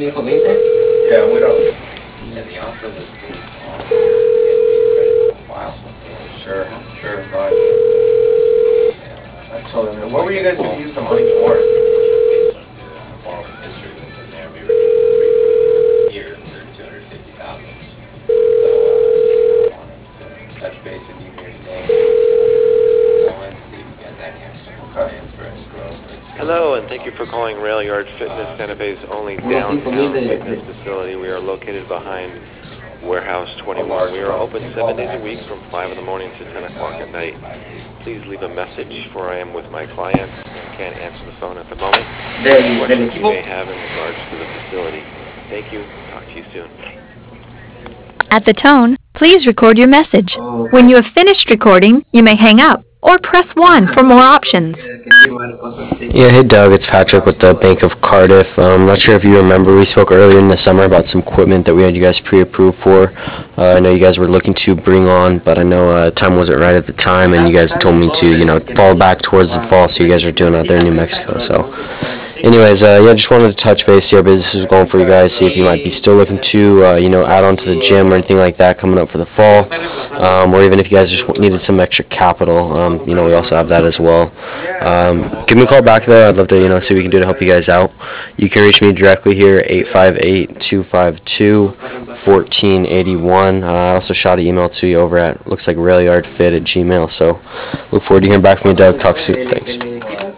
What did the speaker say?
Yeah, we don't. And the offer was based on the credit profile. Sure, sure, fine. I told him. What were you guys going to use the money for? Based on the borrowing history that's in there, we were getting 3 years for 250,000. So I wanted to touch base with you here today. Go and see if you guys have any extra plans for escrow. Hello, and thank you for calling Rail Yard Fitness, Santa Fe's only downtown fitness facility. We are located behind Warehouse 21. We are open 7 days a week from 5 in the morning to 10 o'clock at night. Please leave a message, for I am with my client and can't answer the phone at the moment. Questions you may have in regards to the facility. Thank you. Talk to you soon. At the tone, please record your message. When you have finished recording, you may hang up or press 1 for more options. Yeah, hey Doug, it's Patrick with the Bank of Cardiff. I'm not sure if you remember, we spoke earlier in the summer about some equipment that we had you guys pre-approved for. I know you guys were looking to bring on, but I know time wasn't right at the time, and you guys told me to, fall back towards the fall, so you guys are doing out there in New Mexico. So, anyways, yeah, just wanted to touch base, see how business is going for you guys, see if you might be still looking to, add on to the gym or anything like that coming up for the fall, or even if you guys just needed some extra capital, we also have that as well. Give me a call back though. I'd love to, see what we can do to help you guys out. You can reach me directly here, 858-252-1481. I also shot an email to you over at, looks like railyardfit@gmail. So look forward to hearing back from you, Doug. Talk soon. Thanks.